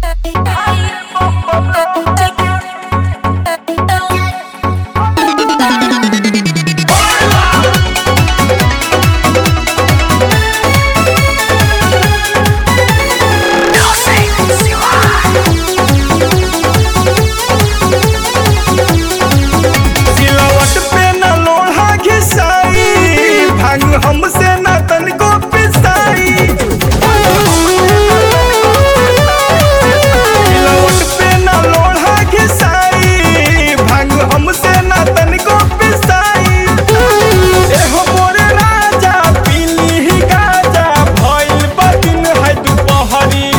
हमसे ना तनको पिसाई लौट पे ना लोढ़ा घिसाई भांग हमसे ना तनको पिसाई एहो मोरे राजा पीली ही गाजा भइल बदिन है दुपहरी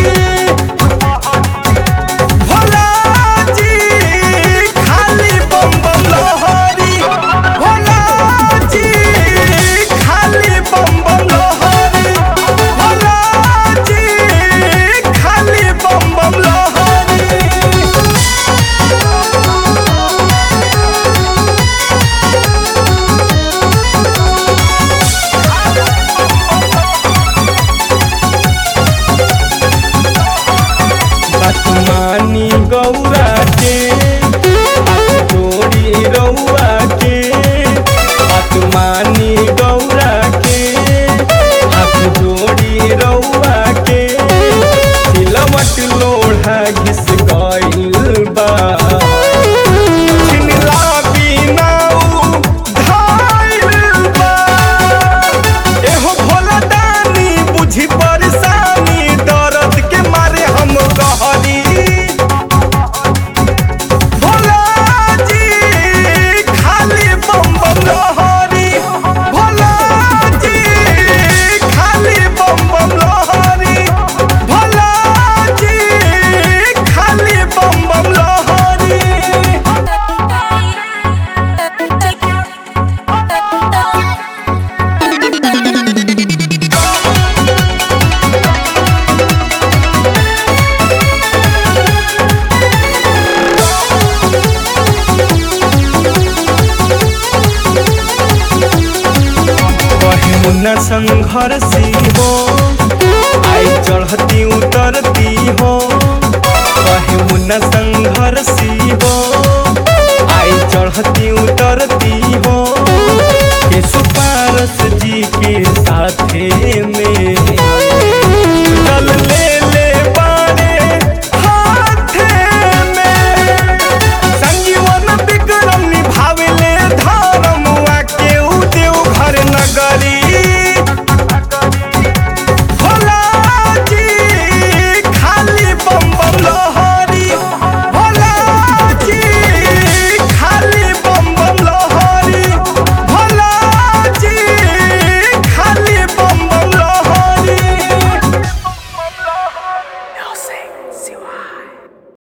भोला जी खाली बम बम लहरी भोला जी खाली बम बम लहरी भोला जी खाली बम बम लहरी। बतमानी गौरा के हाथ जोड़ी रउआ के बतमानी गौरा के हाथ जोड़ी रउआ के सिलवट लोढ़ा घिस गइल बा छिनला बिना उ धाइल बा एहो भोला दानी बुझी परेशानी दर्द के मारे हम गहरी भोला जी खाली बम बम लहरी भोला जी खाली बम बम लहरी भोला जी खाली बम बम लहरी। मुन्ना संघर्षी हो आई चढ़ती उतरती हो कहे मुन्ना संघर्षी